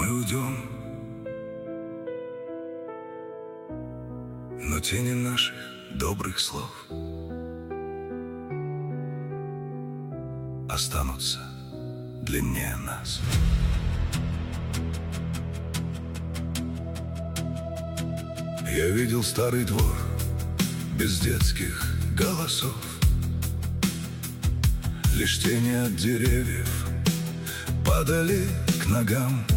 Мы уйдем, но тени наших добрых слов останутся длиннее нас. Я видел старый двор без детских голосов, лишь тени от деревьев падали к ногам.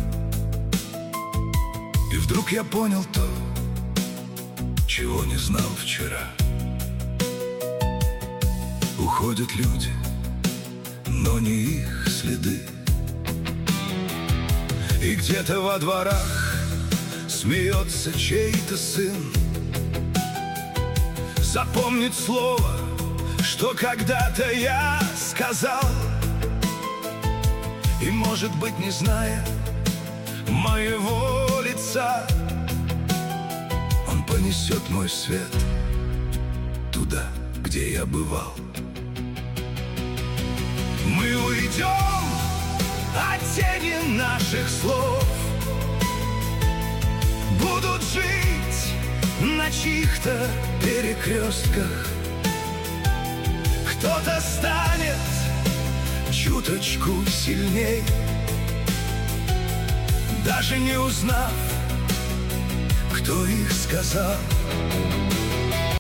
И вдруг я понял то, чего не знал вчера. Уходят люди, но не их следы. И где-то во дворах смеется чей-то сын. Запомнит слово, что когда-то я сказал, и, может быть, не зная моего лица, он понесет мой свет туда, где я бывал. Мы уйдем от тени наших слов, будут жить на чьих-то перекрестках. Кто-то станет чуточку сильней, даже не узнав, кто их сказал.